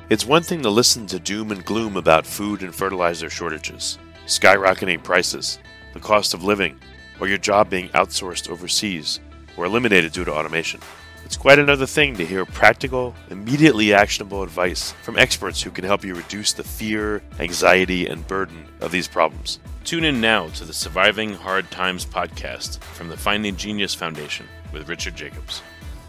It's one thing to listen to doom and gloom about food and fertilizer shortages, skyrocketing prices, the cost of living, or your job being outsourced overseas or eliminated due to automation. It's quite another thing to hear practical, immediately actionable advice from experts who can help you reduce the fear, anxiety, and burden of these problems. Tune in now to the Surviving Hard Times podcast from the Finding Genius Foundation with Richard Jacobs.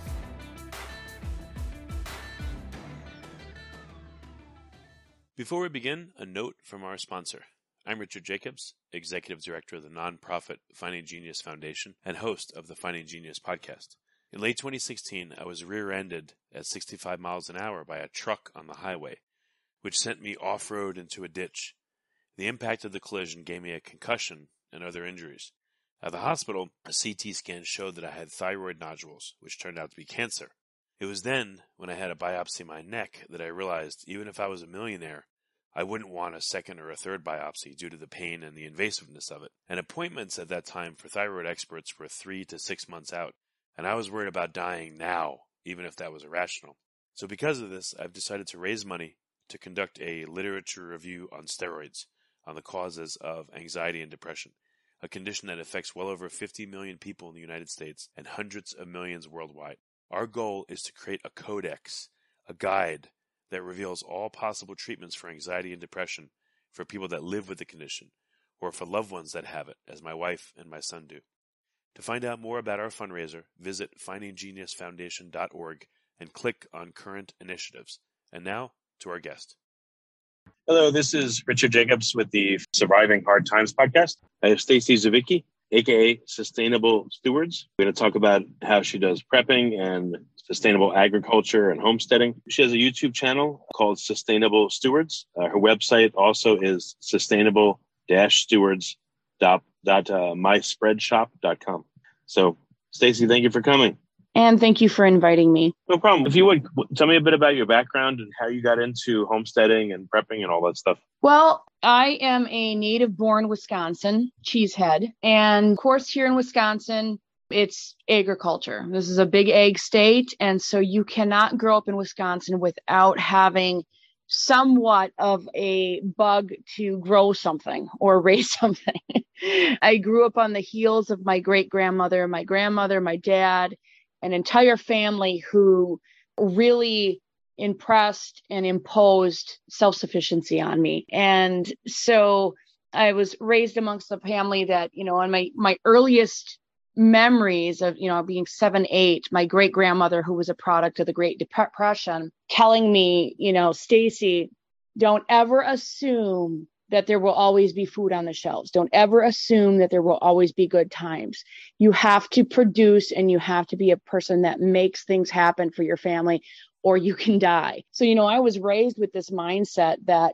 Before we begin, a note from our sponsor. I'm Richard Jacobs, Executive Director of the nonprofit Finding Genius Foundation and host of the Finding Genius podcast. In late 2016, I was rear-ended at 65 miles an hour by a truck on the highway, which sent me off-road into a ditch. The impact of the collision gave me a concussion and other injuries. At the hospital, a CT scan showed that I had thyroid nodules, which turned out to be cancer. It was then, when I had a biopsy of my neck, that I realized even if I was a millionaire, I wouldn't want a second or a third biopsy due to the pain and the invasiveness of it. And appointments at that time for thyroid experts were 3 to 6 months out, and I was worried about dying now, even if that was irrational. So because of this, I've decided to raise money to conduct a literature review on steroids, on the causes of anxiety and depression, a condition that affects well over 50 million people in the United States and hundreds of millions worldwide. Our goal is to create a codex, a guide that reveals all possible treatments for anxiety and depression for people that live with the condition, or for loved ones that have it, as my wife and my son do. To find out more about our fundraiser, visit findinggeniusfoundation.org and click on current initiatives. And now, to our guest. Hello, this is Richard Jacobs with the Surviving Hard Times podcast. I have Stacy Zawicki, aka Sustainable Stewards. We're going to talk about how she does prepping and sustainable agriculture and homesteading. She has a YouTube channel called Sustainable Stewards. Her website also is sustainable-stewards.myspreadshop.com. So, Stacy, thank you for coming. And thank you for inviting me. No problem. If you would, tell me a bit about your background and how you got into homesteading and prepping and all that stuff. Well, I am a native-born Wisconsin cheesehead. And of course, here in Wisconsin, it's agriculture. This is a big ag state. And so you cannot grow up in Wisconsin without having somewhat of a bug to grow something or raise something. I grew up on the heels of my great-grandmother, my grandmother, my dad, an entire family who really impressed and imposed self-sufficiency on me. And so I was raised amongst a family that, on my earliest memories of, being 7, 8, my great grandmother, who was a product of the Great Depression, telling me, Stacy, don't ever assume that there will always be food on the shelves. Don't ever assume that there will always be good times. You have to produce and you have to be a person that makes things happen for your family or you can die. So, I was raised with this mindset that,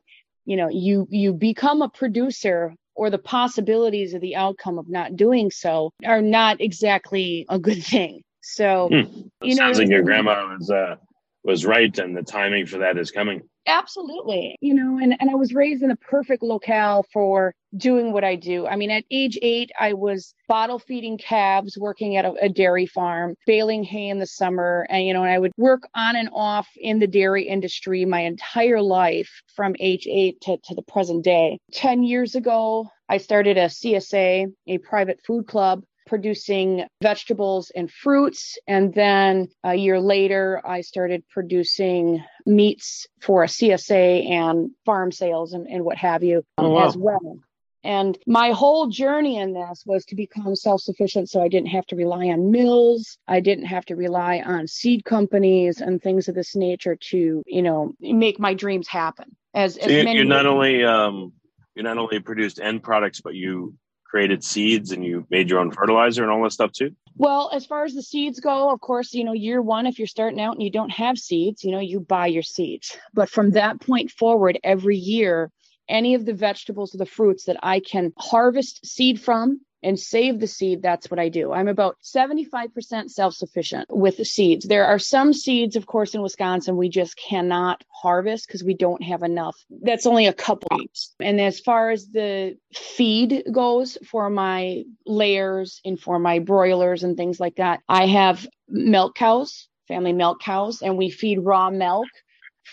you become a producer or the possibilities of the outcome of not doing so are not exactly a good thing. So, sounds like your grandma was right and the timing for that is coming. Absolutely. And I was raised in a perfect locale for doing what I do. I mean, at age 8, I was bottle feeding calves, working at a dairy farm, baling hay in the summer. And, I would work on and off in the dairy industry my entire life from age 8 to the present day. 10 years ago, I started a CSA, a private food club, producing vegetables and fruits. And then a year later, I started producing meats for a CSA and farm sales and what have you as well. And my whole journey in this was to become self-sufficient so I didn't have to rely on mills. I didn't have to rely on seed companies and things of this nature to, make my dreams happen. You not only produced end products, but you created seeds and you made your own fertilizer and all that stuff too? Well, as far as the seeds go, of course, year one, if you're starting out and you don't have seeds, you buy your seeds. But from that point forward, every year, any of the vegetables or the fruits that I can harvest seed from and save the seed, that's what I do. I'm about 75% self-sufficient with the seeds. There are some seeds, of course, in Wisconsin, we just cannot harvest because we don't have enough. That's only a couple weeks. And as far as the feed goes for my layers and for my broilers and things like that, I have milk cows, family milk cows, and we feed raw milk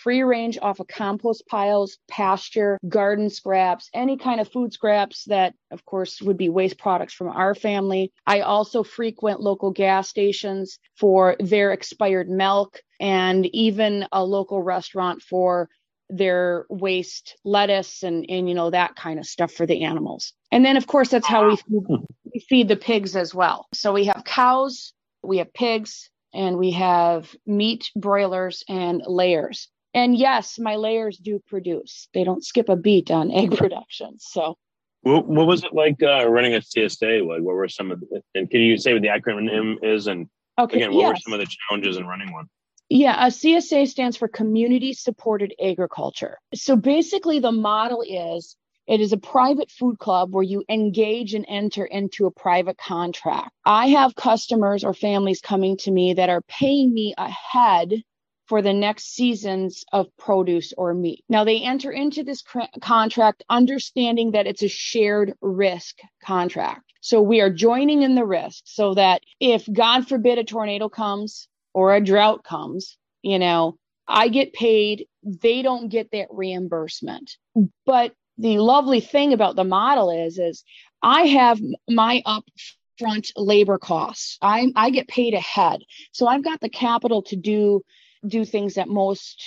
free range off of compost piles, pasture, garden scraps, any kind of food scraps that, of course, would be waste products from our family. I also frequent local gas stations for their expired milk and even a local restaurant for their waste lettuce and that kind of stuff for the animals. And then, of course, that's how we feed the pigs as well. So we have cows, we have pigs, and we have meat broilers and layers. And yes, my layers do produce. They don't skip a beat on egg production. So what was it like running a CSA? Like, what were some of the, and can you say what the acronym is? And again, what were some of the challenges in running one? Yeah, a CSA stands for Community Supported Agriculture. So basically the model is, it is a private food club where you engage and enter into a private contract. I have customers or families coming to me that are paying me ahead for the next seasons of produce or meat. Now, they enter into this contract understanding that it's a shared risk contract. So we are joining in the risk so that if, God forbid, a tornado comes or a drought comes, I get paid, they don't get that reimbursement. But the lovely thing about the model is I have my upfront labor costs. I get paid ahead. So I've got the capital to do things that most,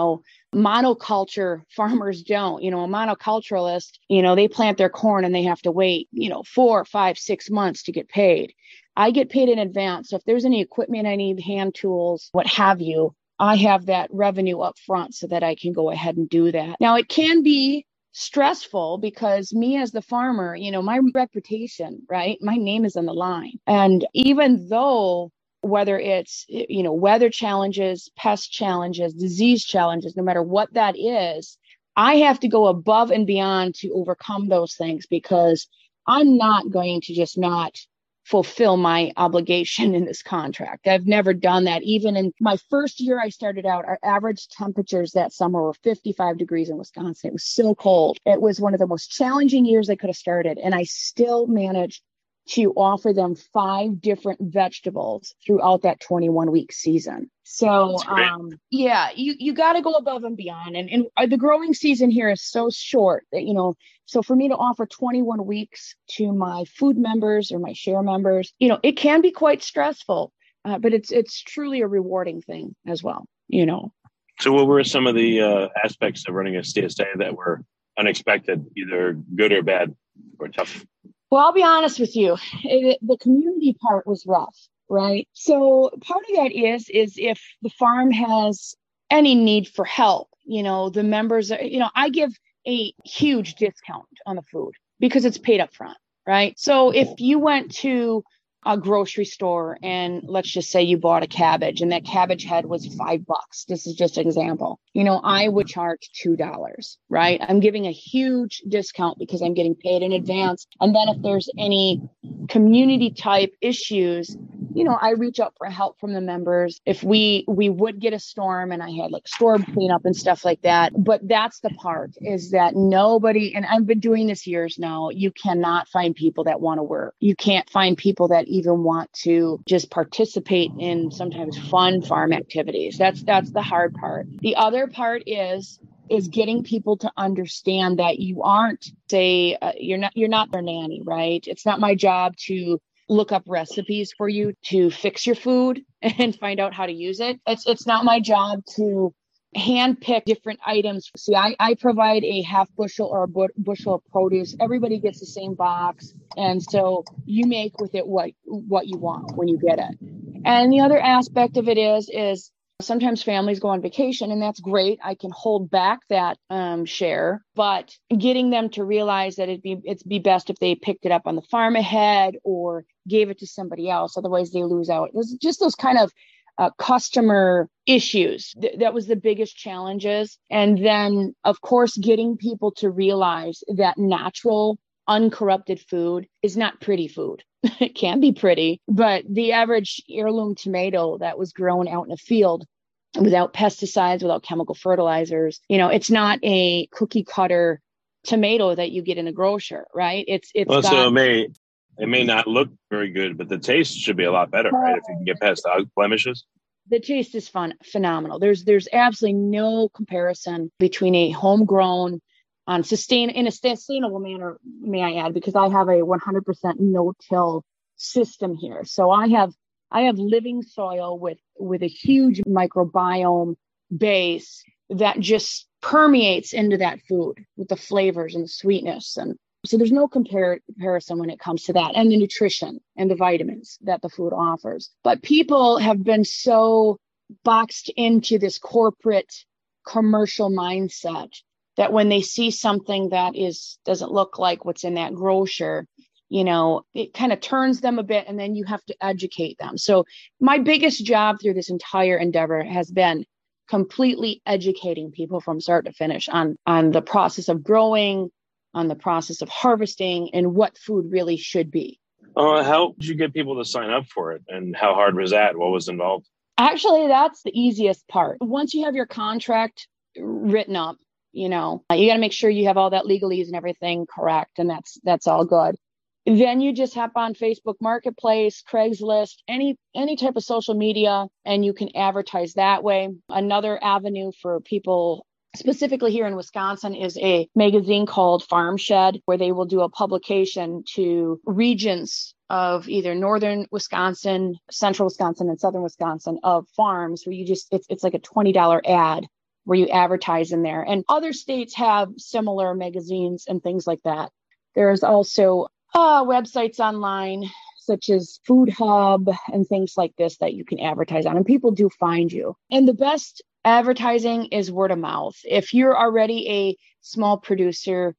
monoculture farmers don't. A monoculturalist, they plant their corn and they have to wait, 4, 5, 6 months to get paid. I get paid in advance. So if there's any equipment I need, hand tools, what have you, I have that revenue up front so that I can go ahead and do that. Now, it can be stressful because me as the farmer, my reputation, right? My name is on the line. And even though whether it's, weather challenges, pest challenges, disease challenges, no matter what that is, I have to go above and beyond to overcome those things because I'm not going to just not fulfill my obligation in this contract. I've never done that. Even in my first year I started out, our average temperatures that summer were 55 degrees in Wisconsin. It was so cold. It was one of the most challenging years I could have started. And I still managed to offer them 5 different vegetables throughout that 21-week season. So, you got to go above and beyond. And the growing season here is so short that, so for me to offer 21 weeks to my food members or my share members, it can be quite stressful, but it's truly a rewarding thing as well, So what were some of the aspects of running a CSA that were unexpected, either good or bad or tough? Well, I'll be honest with you. The community part was rough, right? So part of that is if the farm has any need for help, the members, I give a huge discount on the food because it's paid up front, right? So if you went to a grocery store and let's just say you bought a cabbage and that cabbage head was $5. This is just an example. I would charge $2, right? I'm giving a huge discount because I'm getting paid in advance. And then if there's any community type issues, I reach out for help from the members. If we would get a storm and I had like storm cleanup and stuff like that. But that's the part is that nobody, and I've been doing this years now, you cannot find people that want to work. You can't find people that even want to just participate in sometimes fun farm activities. That's the hard part. The other part is getting people to understand that you aren't, you're not their nanny, right? It's not my job to look up recipes for you to fix your food and find out how to use it. It's not my job to hand pick different items. See, I provide a half bushel or a bushel of produce. Everybody gets the same box. And so you make with it what you want when you get it. And the other aspect of it is sometimes families go on vacation and that's great. I can hold back that share, but getting them to realize that it'd be best if they picked it up on the farm ahead or gave it to somebody else. Otherwise they lose out. There's just those kind of customer issues. That was the biggest challenges. And then, of course, getting people to realize that natural, uncorrupted food is not pretty food. It can be pretty, but the average heirloom tomato that was grown out in a field without pesticides, without chemical fertilizers, it's not a cookie cutter tomato that you get in a grocer, right? So it may not look very good, but the taste should be a lot better, right? If you can get past the blemishes. The taste is phenomenal. There's absolutely no comparison between a homegrown in a sustainable manner, may I add, because I have a 100% no-till system here. So I have living soil with a huge microbiome base that just permeates into that food with the flavors and the sweetness. And so there's no comparison when it comes to that, and the nutrition and the vitamins that the food offers. But people have been so boxed into this corporate commercial mindset that when they see something that doesn't look like what's in that grocer, it kind of turns them a bit, and then you have to educate them. So my biggest job through this entire endeavor has been completely educating people from start to finish on the process of growing, on the process of harvesting, and what food really should be. How did you get people to sign up for it? And how hard was that? What was involved? Actually, that's the easiest part. Once you have your contract written up, you got to make sure you have all that legalese and everything correct. And that's all good. Then you just hop on Facebook Marketplace, Craigslist, any type of social media, and you can advertise that way. Another avenue for people specifically here in Wisconsin is a magazine called Farm Shed, where they will do a publication to regions of either northern Wisconsin, central Wisconsin, and southern Wisconsin of farms where it's like a $20 ad where you advertise in there. And other states have similar magazines and things like that. There's also websites online such as Food Hub and things like this that you can advertise on, and people do find you. And the best advertising is word of mouth. If you're already a small producer,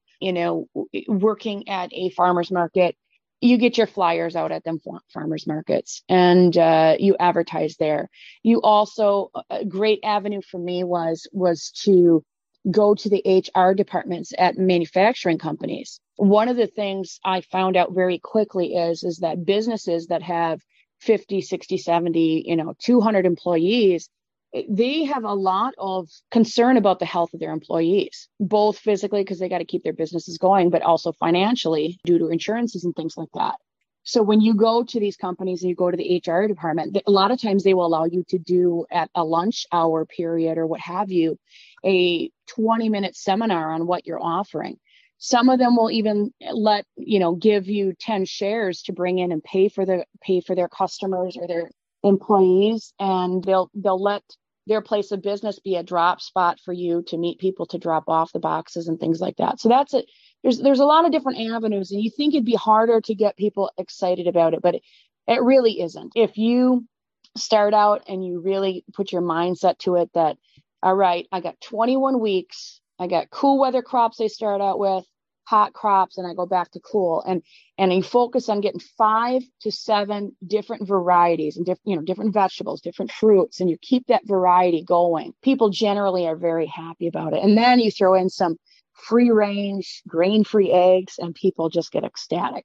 working at a farmer's market, you get your flyers out at them farmers markets and you advertise there. You also, a great avenue for me was to go to the HR departments at manufacturing companies. One of the things I found out very quickly is that businesses that have 50, 60, 70, 200 employees, they have a lot of concern about the health of their employees, both physically because they got to keep their businesses going, but also financially due to insurances and things like that. So when you go to these companies and you go to the HR department, a lot of times they will allow you to do at a lunch hour period or what have you, a 20-minute seminar on what you're offering. Some of them will even give you 10 shares to bring in and pay for their customers or their employees, and they'll let their place of business be a drop spot for you to meet people to drop off the boxes and things like that. So that's it. There's a lot of different avenues, and you think it'd be harder to get people excited about it, but it really isn't. If you start out and you really put your mindset to it that, all right, I got 21 weeks, I got cool weather crops they start out with, hot crops, and I go back to cool, and you focus on getting 5 to 7 different varieties and different vegetables, different fruits, and you keep that variety going. People generally are very happy about it. And then you throw in some free range, grain-free eggs, and people just get ecstatic,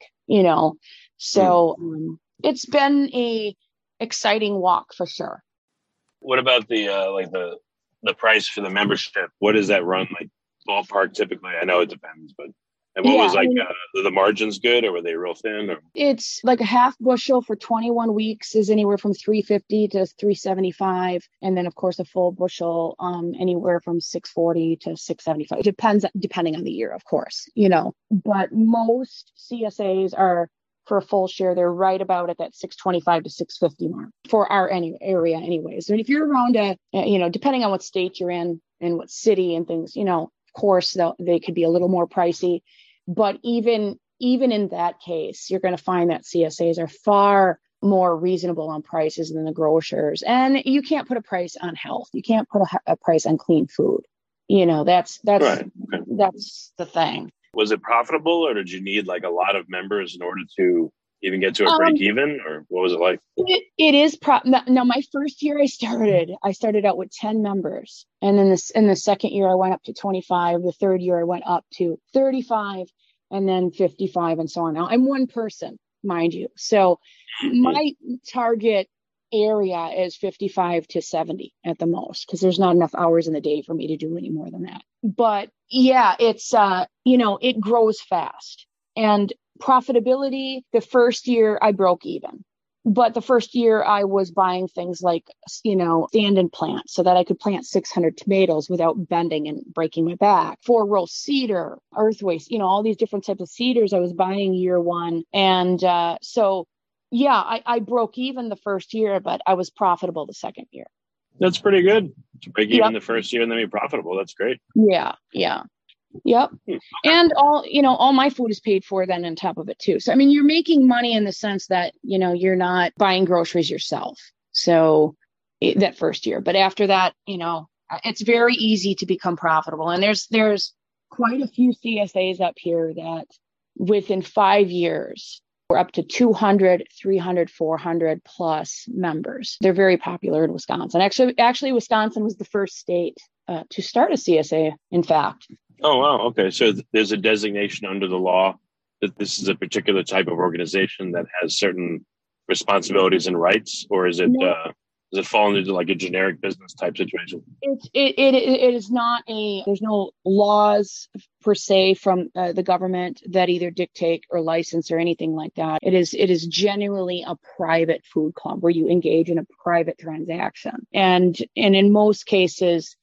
So it's been a exciting walk for sure. What about the price for the membership? What does that run like ballpark typically? I know it depends, but what was the margins good, or were they real thin? Or? It's like a half bushel for 21 weeks is anywhere from $3.50 to $3.75, and then of course a full bushel anywhere from $6.40 to $6.75. Depending on the year, of course, But most CSAs are, for a full share, they're right about at that $6.25 to $6.50 mark for our area, anyways. And if you're around depending on what state you're in and what city and things, of course they could be a little more pricey. But even in that case, you're going to find that CSAs are far more reasonable on prices than the grocers. And you can't put a price on health. You can't put a price on clean food. That's right. That's the thing. Was it profitable, or did you need like a lot of members in order to even get to a break even, or what was it like? It is now. My first year I started out with 10 members, and then in the second year I went up to 25. The third year I went up to 35, and then 55, and so on. Now I'm one person, mind you, so my target area is 55 to 70 at the most, because there's not enough hours in the day for me to do any more than that. But yeah, it's it grows fast. And profitability, the first year I broke even. But the first year I was buying things like, stand and plant so that I could plant 600 tomatoes without bending and breaking my back. 4-row cedar, earthways, all these different types of cedars I was buying year one. And I broke even the first year, but I was profitable the second year. That's pretty good. To break even the first year and then be profitable. That's great. Yeah. Yep. And all my food is paid for then on top of it too. So, I mean, you're making money in the sense that, you're not buying groceries yourself. So that first year, but after that, it's very easy to become profitable. And there's quite a few CSAs up here that within 5 years, we're up to 200, 300, 400 plus members. They're very popular in Wisconsin. Actually, Wisconsin was the first state to start a CSA, in fact. Oh, wow. Okay. So there's a designation under the law that this is a particular type of organization that has certain responsibilities and rights, or is it does it fall into like a generic business type situation? It is not there's no laws per se from the government that either dictate or license or anything like that. It is genuinely a private food club where you engage in a private transaction. And in most cases,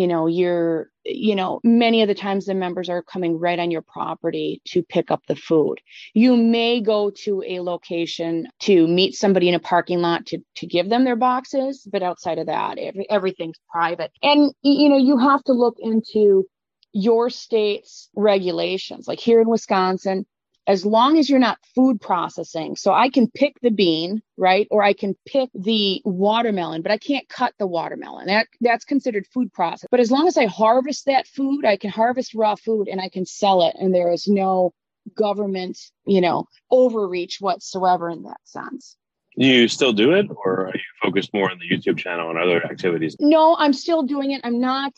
many of the times the members are coming right on your property to pick up the food. You may go to a location to meet somebody in a parking lot to give them their boxes, but outside of that, everything's private. And, you have to look into your state's regulations. Like here in Wisconsin, as long as you're not food processing. So I can pick the bean, right? Or I can pick the watermelon, but I can't cut the watermelon. That's considered food processing. But as long as I harvest that food, I can harvest raw food and I can sell it. And there is no government, overreach whatsoever in that sense. Do you still do it, or are you focused more on the YouTube channel and other activities? No, I'm still doing it. I'm not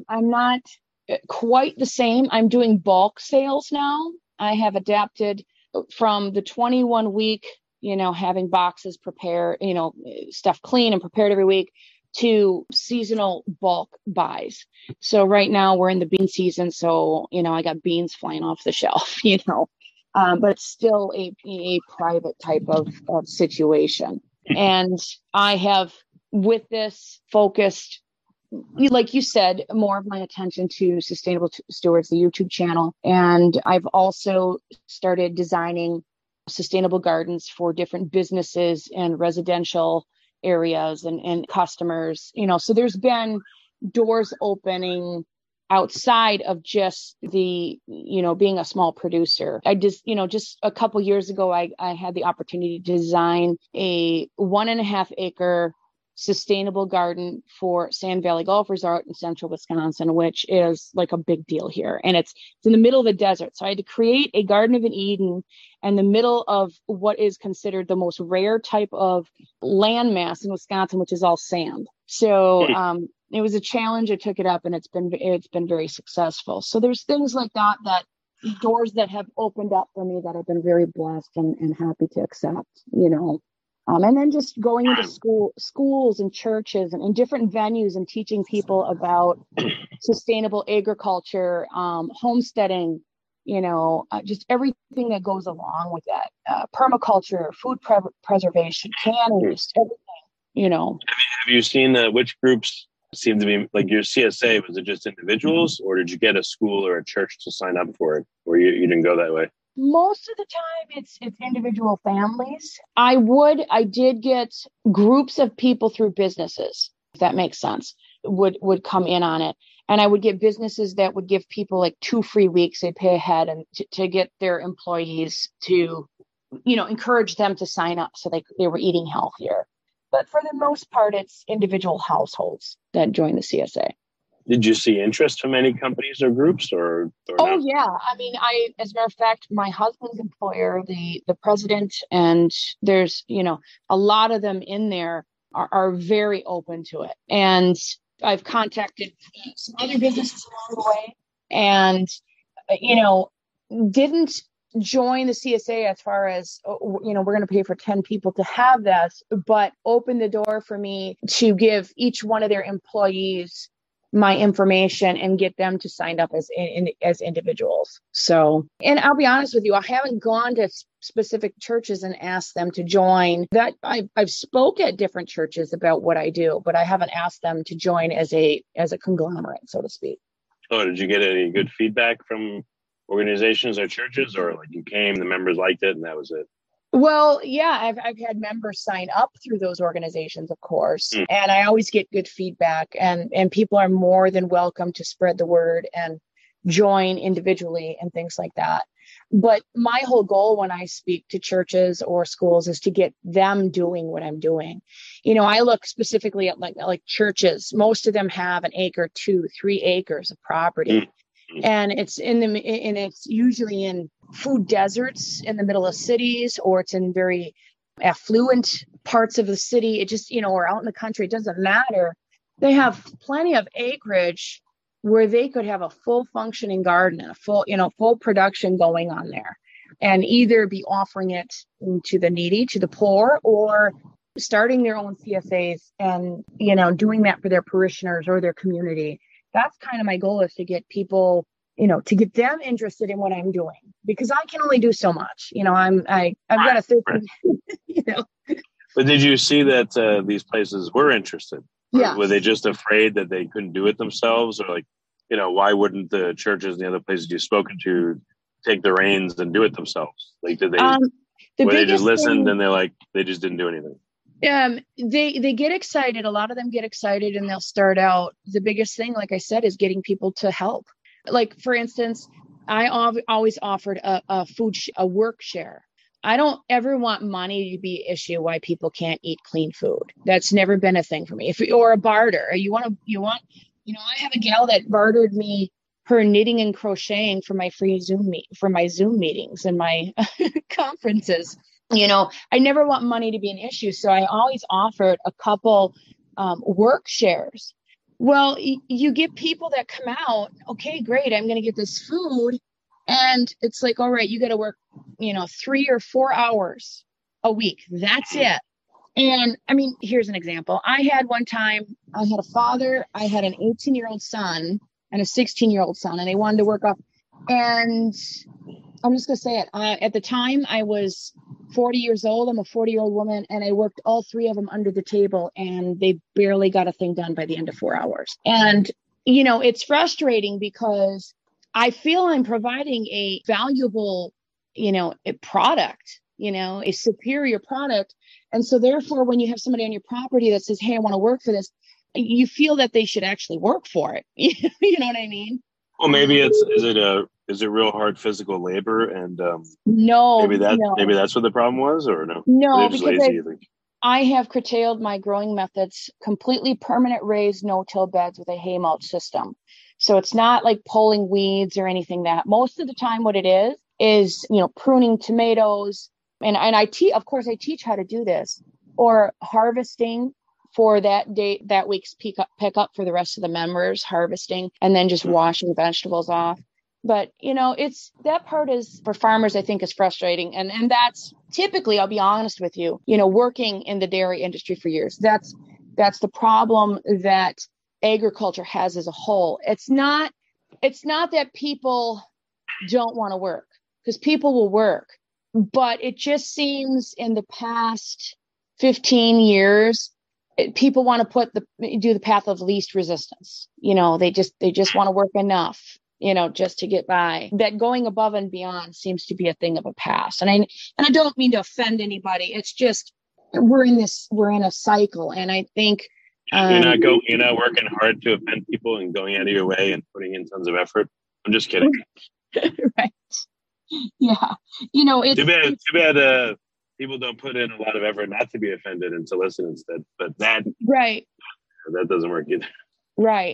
quite the same. I'm doing bulk sales now. I have adapted from the 21-week, having boxes prepared, stuff clean and prepared every week, to seasonal bulk buys. So right now we're in the bean season. So, I got beans flying off the shelf, but it's still a private type of situation. And I have, with this, focused, like you said, more of my attention to Sustainable Stewards, the YouTube channel. And I've also started designing sustainable gardens for different businesses and residential areas and customers, so there's been doors opening outside of just the, being a small producer. I just a couple years ago, I had the opportunity to design a 1.5 acre sustainable garden for Sand Valley Golf Resort in central Wisconsin, which is like a big deal here. And it's in the middle of the desert. So I had to create a Garden of Eden in the middle of what is considered the most rare type of landmass in Wisconsin, which is all sand. So it was a challenge. I took it up and it's been very successful. So there's things like that doors that have opened up for me that I've been very blessed and happy to accept, and then just going into schools and churches and in different venues and teaching people about sustainable agriculture, homesteading, just everything that goes along with that, permaculture, food preservation, canning, just everything, Have you seen which groups seem to be like your CSA? Was it just individuals, or did you get a school or a church to sign up for it, or you didn't go that way? Most of the time it's individual families. I did get groups of people through businesses, if that makes sense, would come in on it. And I would get businesses that would give people like 2 free weeks. They'd pay ahead and to get their employees to, encourage them to sign up so they were eating healthier. But for the most part, it's individual households that join the CSA. Did you see interest from any companies or groups or Oh, not? yeah. I mean, as a matter of fact, my husband's employer, the president, and there's, a lot of them in there are very open to it. And I've contacted some other businesses along the way and, didn't join the CSA as far as, we're going to pay for 10 people to have this, but opened the door for me to give each one of their employees my information and get them to sign up as individuals. So, and I'll be honest with you, I haven't gone to specific churches and asked them to join. That I've spoke at different churches about what I do, but I haven't asked them to join as a conglomerate, so to speak. Oh, did you get any good feedback from organizations or churches, or like you came, the members liked it, and that was it? Well, yeah, I've had members sign up through those organizations, of course, and I always get good feedback, and people are more than welcome to spread the word and join individually and things like that. But my whole goal when I speak to churches or schools is to get them doing what I'm doing. You know, I look specifically at like churches. Most of them have an acre, 2, 3 acres of property. And it's it's usually in food deserts in the middle of cities, or it's in very affluent parts of the city. It just, or out in the country, it doesn't matter. They have plenty of acreage where they could have a full functioning garden and a full production going on there, and either be offering it to the needy, to the poor, or starting their own CSAs and, doing that for their parishioners or their community. That's kind of my goal, is to get people, to get them interested in what I'm doing, because I can only do so much. I've got a 13, But did you see that these places were interested? Yeah. Were they just afraid that they couldn't do it themselves? Or why wouldn't the churches and the other places you've spoken to take the reins and do it themselves? Like, did they, they just listened and they just didn't do anything? They get excited. A lot of them get excited and they'll start out. The biggest thing, like I said, is getting people to help. Like, for instance, I always offered a work share. I don't ever want money to be an issue why people can't eat clean food. That's never been a thing for me. Or a barter. I have a gal that bartered me her knitting and crocheting for my Zoom meetings and my conferences. I never want money to be an issue. So I always offered a couple work shares. Well, you get people that come out, okay, great, I'm going to get this food. And it's like, all right, you got to work, 3 or 4 hours a week. That's it. And I mean, here's an example. I had a father, I had an 18-year-old son and a 16-year-old son, and they wanted to work off. And I'm just going to say it. At the time, I was 40 years old. I'm a 40-year-old woman, and I worked all 3 of them under the table, and they barely got a thing done by the end of 4 hours. And, it's frustrating because I feel I'm providing a valuable, a product, a superior product. And so therefore, when you have somebody on your property that says, hey, I want to work for this, you feel that they should actually work for it. You know what I mean? Well, maybe is it real hard physical labor? And no, maybe that's what the problem was, or no? No, because I have curtailed my growing methods, completely permanent raised no-till beds with a hay mulch system. So it's not like pulling weeds or anything that. Most of the time what it is, pruning tomatoes. And I teach how to do this, or harvesting for that week's pick up for the rest of the members, harvesting, and then just washing vegetables off. But, it's that part is for farmers, I think, is frustrating. And that's typically, I'll be honest with you, working in the dairy industry for years, that's the problem that agriculture has as a whole. It's not that people don't want to work, because people will work, but it just seems in the past 15 years, people want to do the path of least resistance. They just want to work enough, just to get by. That going above and beyond seems to be a thing of a past. And I don't mean to offend anybody. It's just, we're in a cycle. And I think, you're not working hard to offend people and going out of your way and putting in tons of effort. I'm just kidding. Right. Yeah. It's too bad people don't put in a lot of effort not to be offended and to listen instead. But that doesn't work either. Right.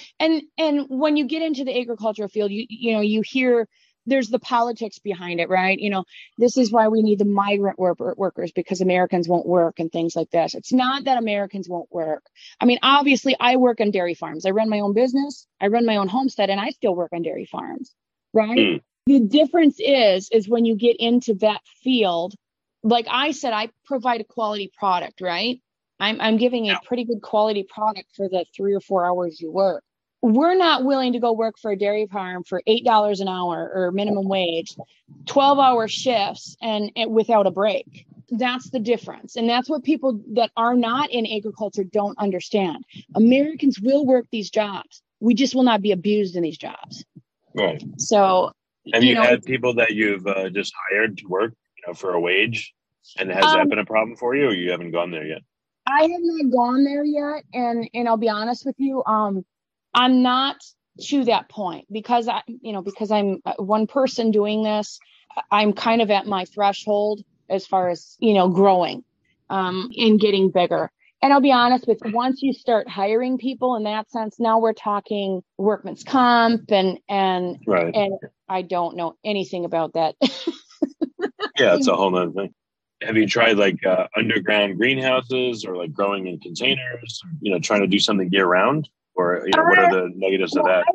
And when you get into the agricultural field, you hear there's the politics behind it, right? This is why we need the migrant workers, because Americans won't work and things like this. It's not that Americans won't work. I mean, obviously I work on dairy farms. I run my own business. I run my own homestead, and I still work on dairy farms, right? The difference is when you get into that field, like I said, I provide a quality product, right? I'm giving a pretty good quality product for the 3 or 4 hours you work. we're not willing to go work for a dairy farm for $8 an hour or minimum wage, 12-hour shifts and without a break. That's the difference. And that's what people that are not in agriculture don't understand. Americans will work these jobs. We just will not be abused in these jobs. Right. So, have you had people that you've just hired to work, for a wage? And has that been a problem for you, or you haven't gone there yet? I have not gone there yet. And I'll be honest with you. I'm not to that point because I'm one person doing this. I'm kind of at my threshold as far as, growing, and getting bigger. And I'll be honest with you, once you start hiring people in that sense, now we're talking workman's comp and right. And I don't know anything about that. Yeah, it's a whole nother thing. Have you tried underground greenhouses or growing in containers, trying to do something year round? Or, what are the negatives of that?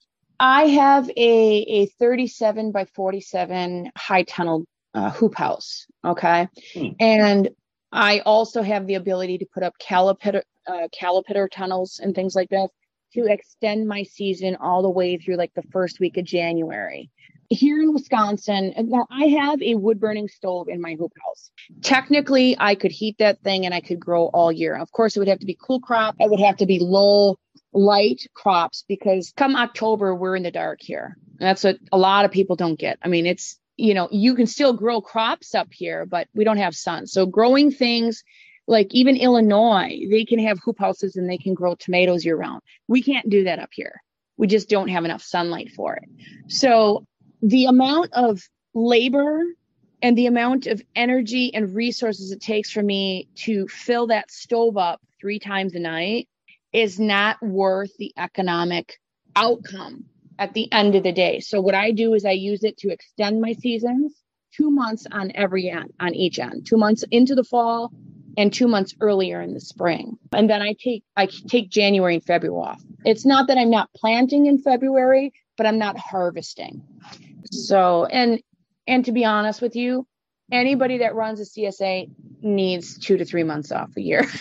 I have a 37 by 47 high tunnel hoop house. Okay. And I also have the ability to put up caliper tunnels and things like that to extend my season all the way through the first week of January. Here in Wisconsin, now I have a wood burning stove in my hoop house. Technically, I could heat that thing and I could grow all year. Of course, it would have to be cool crop. It would have to be low light crops because come October, we're in the dark here. And that's what a lot of people don't get. I mean, it's, you can still grow crops up here, but we don't have sun. So growing things like even Illinois, they can have hoop houses and they can grow tomatoes year round. We can't do that up here. We just don't have enough sunlight for it. So the amount of labor and the amount of energy and resources it takes for me to fill that stove up 3 times a night is not worth the economic outcome at the end of the day. So what I do is I use it to extend my seasons 2 months on each end, 2 months into the fall and 2 months earlier in the spring. And then I take January and February off. It's not that I'm not planting in February, but I'm not harvesting. So, and to be honest with you, anybody that runs a CSA needs 2 to 3 months off a year.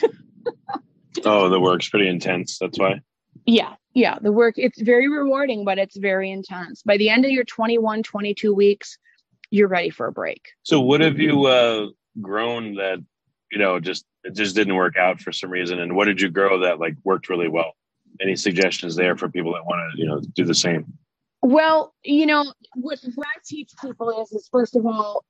Oh, the work's pretty intense. That's why. Yeah. The work, it's very rewarding, but it's very intense. By the end of your 21, 22 weeks, you're ready for a break. So what have you grown that, it just didn't work out for some reason? And what did you grow that worked really well? Any suggestions there for people that want to, do the same? Well, what I teach people is first of all,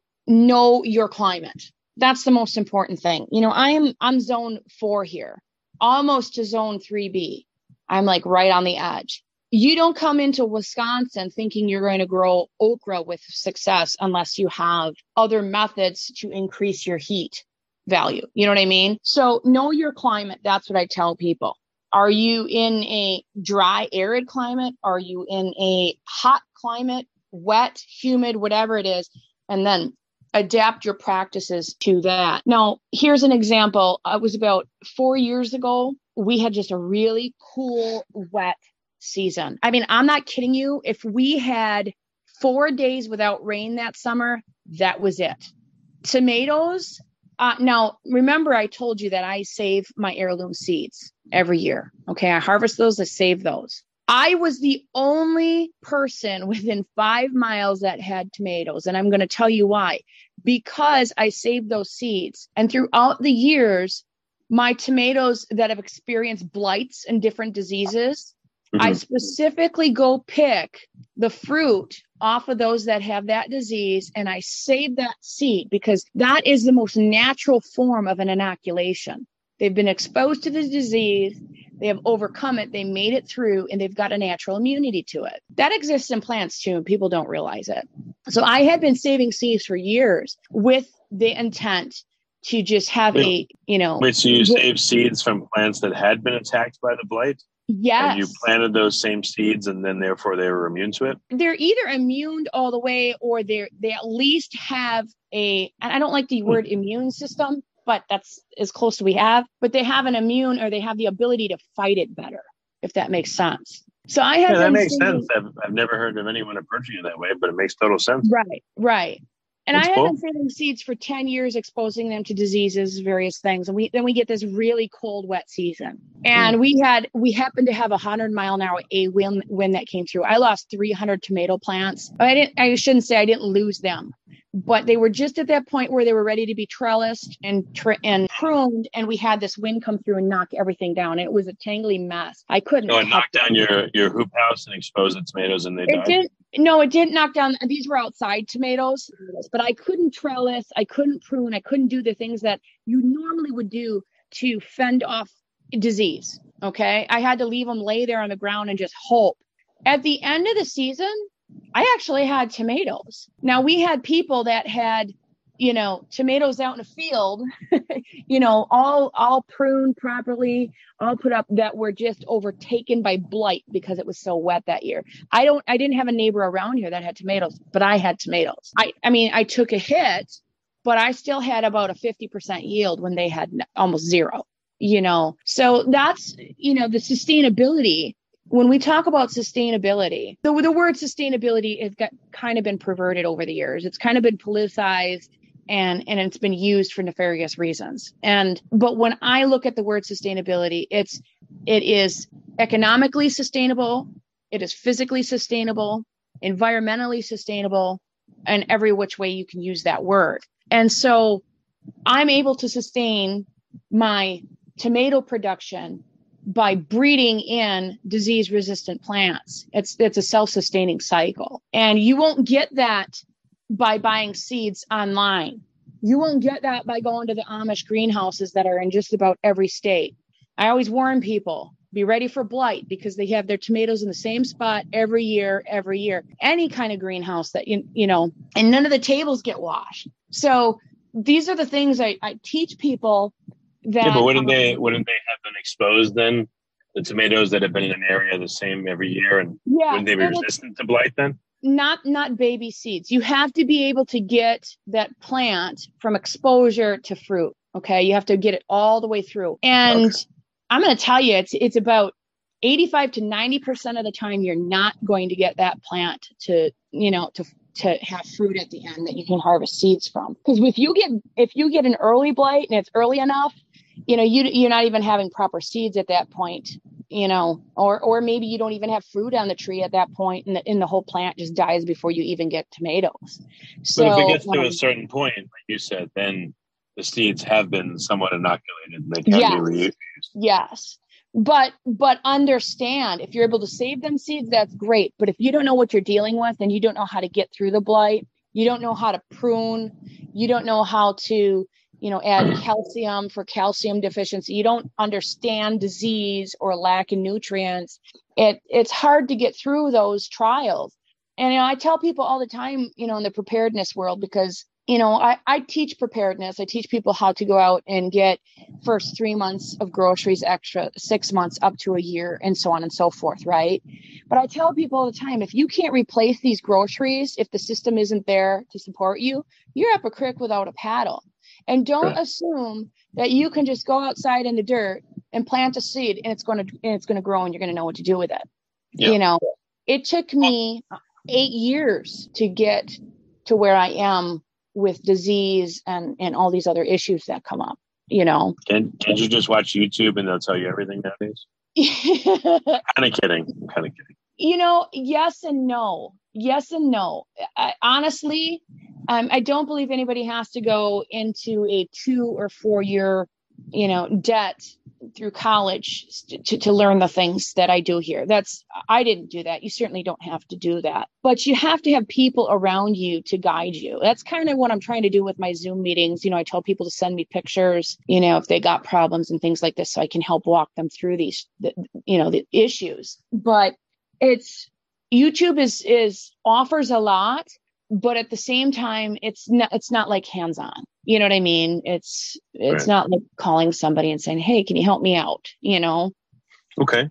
know your climate. That's the most important thing. I'm zone 4 here, almost to zone 3B. I'm right on the edge. You don't come into Wisconsin thinking you're going to grow okra with success unless you have other methods to increase your heat value. You know what I mean? So know your climate. That's what I tell people. Are you in a dry, arid climate? Are you in a hot climate, wet, humid, whatever it is? And then adapt your practices to that. Now, here's an example. It was about 4 years ago. We had just a really cool, wet season. I mean, I'm not kidding you. If we had 4 days without rain that summer, that was it. Tomatoes. Now, remember, I told you that I save my heirloom seeds every year. Okay. I harvest those. I save those. I was the only person within 5 miles that had tomatoes. And I'm going to tell you why. Because I saved those seeds. And throughout the years, my tomatoes that have experienced blights and different diseases, I specifically go pick the fruit off of those that have that disease. And I save that seed because that is the most natural form of an inoculation. They've been exposed to the disease. They have overcome it. They made it through and they've got a natural immunity to it. That exists in plants too, and people don't realize it. So I had been saving seeds for years with the intent to just have Wait, so you save seeds from plants that had been attacked by the blight? Yes. And you planted those same seeds and then therefore they were immune to it? They're either immune all the way or they at least have and I don't like the word immune system, but that's as close as we have. But they have an immune or they have the ability to fight it better, if that makes sense. So I have that makes sense. I've never heard of anyone approaching it that way, but it makes total sense. Right. And That's I had cool. been saving seeds for 10 years, exposing them to diseases, various things. And we get this really cold, wet season. And we happened to have 100-mile-an-hour wind that came through. I lost 300 tomato plants. I shouldn't say I didn't lose them, but they were just at that point where they were ready to be trellised and pruned. And we had this wind come through and knock everything down. It was a tangly mess. I couldn't. Oh, it knocked down your hoop house and exposed the tomatoes, and they died. No, it didn't knock down. These were outside tomatoes, but I couldn't trellis. I couldn't prune. I couldn't do the things that you normally would do to fend off disease. Okay. I had to leave them lay there on the ground and just hope. At the end of the season, I actually had tomatoes. Now we had people that had, tomatoes out in a field, all pruned properly, all put up, that were just overtaken by blight because it was so wet that year. I didn't have a neighbor around here that had tomatoes, but I had tomatoes. I took a hit, but I still had about a 50% yield when they had almost zero, So that's, the sustainability. When we talk about sustainability, the word sustainability has kind of been perverted over the years. It's kind of been politicized and it's been used for nefarious reasons. But when I look at the word sustainability, it is economically sustainable. It is physically sustainable, environmentally sustainable, and every which way you can use that word. And so I'm able to sustain my tomato production by breeding in disease-resistant plants. It's a self-sustaining cycle. And you won't get that by buying seeds online. You won't get that by going to the Amish greenhouses that are in just about every state. I always warn people, be ready for blight because they have their tomatoes in the same spot every year. Any kind of greenhouse that, and none of the tables get washed. So these are the things I teach people. But wouldn't they have been exposed then? The tomatoes that have been in an area the same every year, and wouldn't they be resistant to blight then? Not baby seeds. You have to be able to get that plant from exposure to fruit. Okay, you have to get it all the way through. And I'm going to tell you, it's about 85 to 90% of the time you're not going to get that plant to have fruit at the end that you can harvest seeds from. Because if you get an early blight and it's early enough, you're not even having proper seeds at that point, or maybe you don't even have fruit on the tree at that point, and the whole plant just dies before you even get tomatoes. So, but if it gets to a certain point, like you said, then the seeds have been somewhat inoculated and they can be reused. Yes. But understand, if you're able to save them seeds, that's great. But if you don't know what you're dealing with and you don't know how to get through the blight, you don't know how to prune, you don't know how to, add calcium for calcium deficiency, you don't understand disease or lack in nutrients, it's hard to get through those trials. And, I tell people all the time, in the preparedness world, because I teach preparedness. I teach people how to go out and get first 3 months of groceries extra, 6 months up to a year, and so on and so forth, right? But I tell people all the time, if you can't replace these groceries, if the system isn't there to support you, you're up a creek without a paddle. And don't assume that you can just go outside in the dirt and plant a seed and it's going to grow and you're going to know what to do with it. Yeah. It took me 8 years to get to where I am with disease and all these other issues that come up, Can you just watch YouTube and they'll tell you everything nowadays? Kind of kidding. Yes and no. Honestly, I don't believe anybody has to go into a 2 or 4 year, debt through college to learn the things that I do here. I didn't do that. You certainly don't have to do that, but you have to have people around you to guide you. That's kind of what I'm trying to do with my Zoom meetings. I tell people to send me pictures, if they got problems and things like this, so I can help walk them through the issues. But YouTube offers a lot, but at the same time, it's not like hands-on. You know what I mean? It's right. Not like calling somebody and saying, "Hey, can you help me out?" Okay.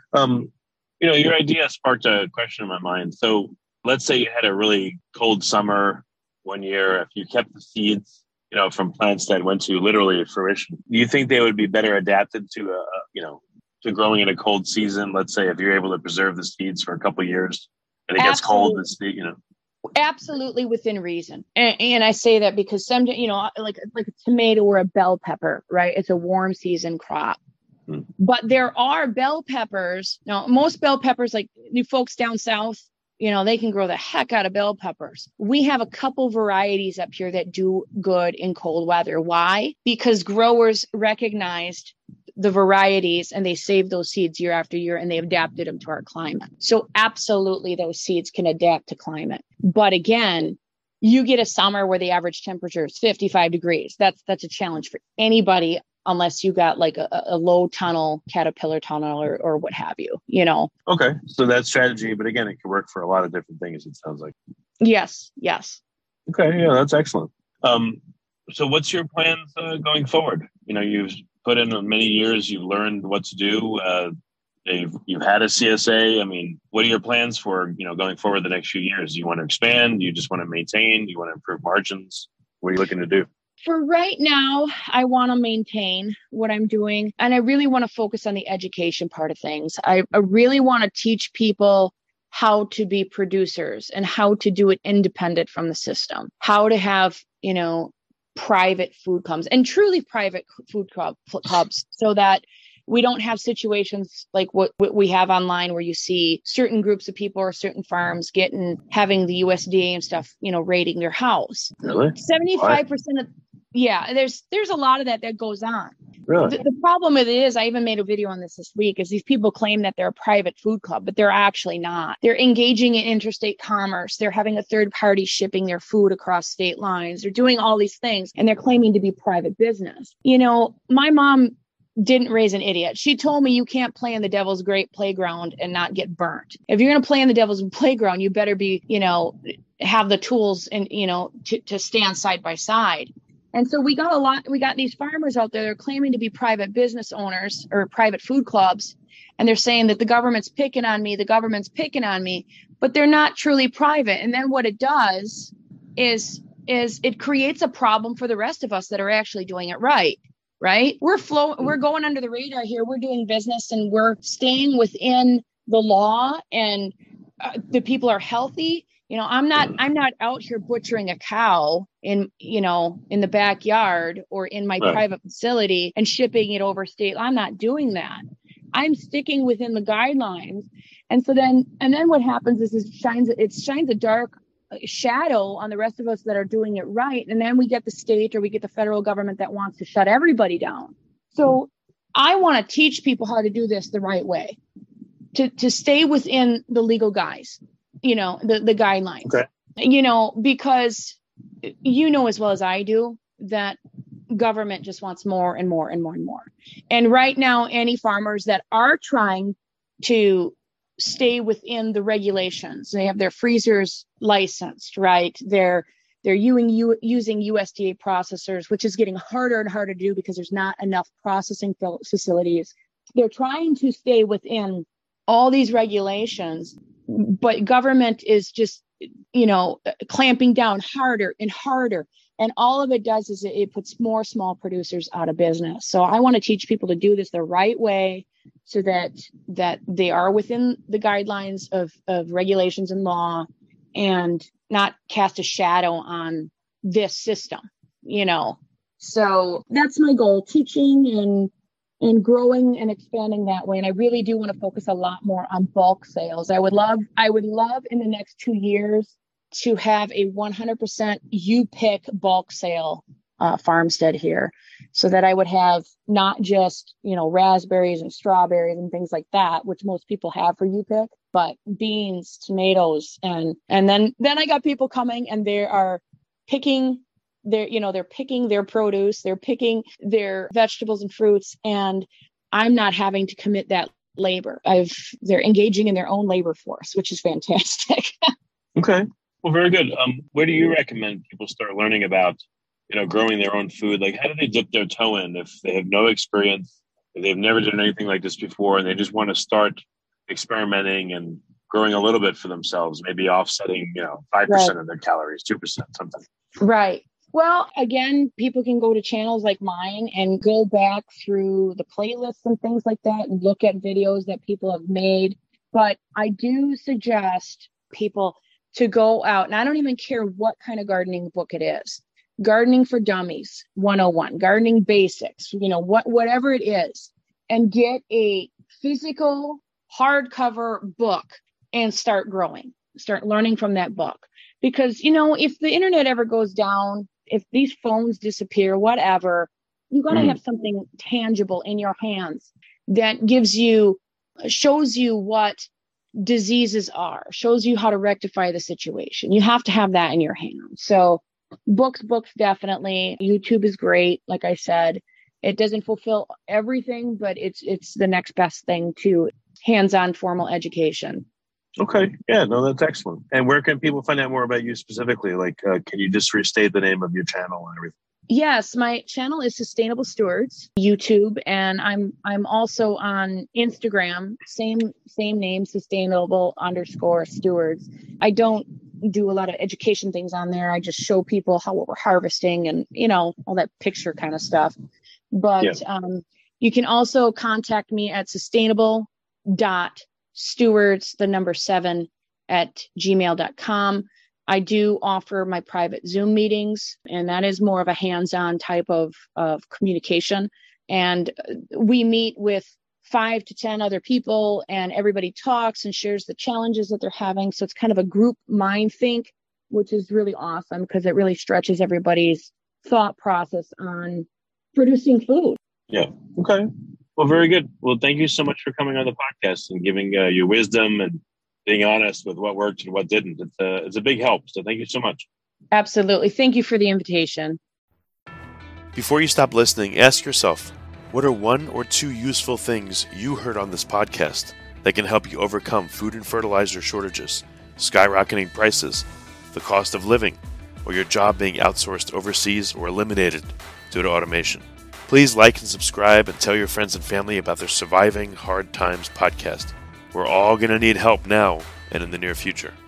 Your idea sparked a question in my mind. So let's say you had a really cold summer one year. If you kept the seeds, from plants that went to literally fruition, do you think they would be better adapted to to growing in a cold season? Let's say if you're able to preserve the seeds for a couple of years and it gets cold, Absolutely within reason. And I say that because some, like a tomato or a bell pepper, right? It's a warm season crop. But there are bell peppers. Now, most bell peppers, like you folks down south, they can grow the heck out of bell peppers. We have a couple varieties up here that do good in cold weather. Why? Because growers recognized the varieties and they saved those seeds year after year and they adapted them to our climate. So absolutely those seeds can adapt to climate. But again, you get a summer where the average temperature is 55 degrees. That's a challenge for anybody unless you got like a low tunnel, caterpillar tunnel or what have you, Okay. So that's strategy. But again, it can work for a lot of different things, it sounds like. Yes. Okay. Yeah, that's excellent. So what's your plans going forward? You've put in many years, you've learned what to do. You've had a CSA. I mean, what are your plans for, going forward the next few years? Do you want to expand? Do you just want to maintain? Do you want to improve margins? What are you looking to do? For right now, I want to maintain what I'm doing. And I really want to focus on the education part of things. I really want to teach people how to be producers and how to do it independent from the system, how to have, private food clubs and truly private food clubs so that we don't have situations like what we have online where you see certain groups of people or certain farms having the USDA and stuff, raiding their house. Really? 75% of, there's a lot of that goes on. Really? The problem with it is, I even made a video on this week, is these people claim that they're a private food club, but they're actually not. They're engaging in interstate commerce. They're having a third party shipping their food across state lines. They're doing all these things and they're claiming to be private business. My mom didn't raise an idiot. She told me you can't play in the devil's great playground and not get burnt. If you're going to play in the devil's playground, you better be, have the tools and, to stand side by side. And so we got these farmers out there, they're claiming to be private business owners or private food clubs. And they're saying that the government's picking on me, but they're not truly private. And then what it does is it creates a problem for the rest of us that are actually doing it right. Right? We're going under the radar here. We're doing business and we're staying within the law and the people are healthy. I'm not out here butchering a cow in the backyard or in my private facility and shipping it over state. I'm not doing that. I'm sticking within the guidelines. And so then what happens is it shines a dark shadow on the rest of us that are doing it right. And then we get the state or we get the federal government that wants to shut everybody down. So I want to teach people how to do this the right way, to stay within the legal guise, the guidelines, because as well as I do that government just wants more and more and more and more. And right now, any farmers that are trying to stay within the regulations, they have their freezers licensed, right? They're using USDA processors, which is getting harder and harder to do because there's not enough processing facilities. They're trying to stay within all these regulations, but government is just, clamping down harder and harder. And all of it does is it puts more small producers out of business. So I want to teach people to do this the right way so that they are within the guidelines of regulations and law and not cast a shadow on this system, So that's my goal, teaching and growing and expanding that way. And I really do want to focus a lot more on bulk sales. I would love in the next 2 years to have a 100% you pick bulk sale farmstead here, so that I would have not just, raspberries and strawberries and things like that, which most people have for you pick, but beans, tomatoes, and then I got people coming and they are picking they're picking their produce, they're picking their vegetables and fruits, and I'm not having to commit that labor. They're engaging in their own labor force, which is fantastic. Okay. Well, very good. Where do you recommend people start learning about, growing their own food? Like, how do they dip their toe in if they have no experience, if they've never done anything like this before, and they just want to start experimenting and growing a little bit for themselves, maybe offsetting, 5% of their calories, 2%, something. Right. Well, again, people can go to channels like mine and go back through the playlists and things like that and look at videos that people have made. But I do suggest people to go out, and I don't even care what kind of gardening book it is. Gardening for Dummies 101, Gardening Basics, whatever it is, and get a physical hardcover book and start growing, start learning from that book. Because, if the internet ever goes down, if these phones disappear, whatever, you got to have something tangible in your hands that shows you what diseases are, shows you how to rectify the situation. You have to have that in your hands. So books definitely. YouTube is great. Like I said, it doesn't fulfill everything, but it's the next best thing to hands-on formal education. Okay. Yeah, no, that's excellent. And where can people find out more about you specifically? Like, can you just restate the name of your channel and everything? Yes, my channel is Sustainable Stewards, YouTube, and I'm also on Instagram, same name, sustainable_stewards. I don't do a lot of education things on there. I just show people how we're harvesting and, all that picture kind of stuff. But you can also contact me at sustainable.stewards7@gmail.com. I do offer my private Zoom meetings, and that is more of a hands-on type of communication. And we meet with 5 to 10 other people, and everybody talks and shares the challenges that they're having. So it's kind of a group mind think, which is really awesome because it really stretches everybody's thought process on producing food. Yeah. Okay. Well, very good. Well, thank you so much for coming on the podcast and giving your wisdom and being honest with what worked and what didn't. It's a big help. So thank you so much. Absolutely. Thank you for the invitation. Before you stop listening, ask yourself, what are 1 or 2 useful things you heard on this podcast that can help you overcome food and fertilizer shortages, skyrocketing prices, the cost of living, or your job being outsourced overseas or eliminated due to automation? Please like and subscribe and tell your friends and family about their Surviving Hard Times podcast. We're all going to need help now and in the near future.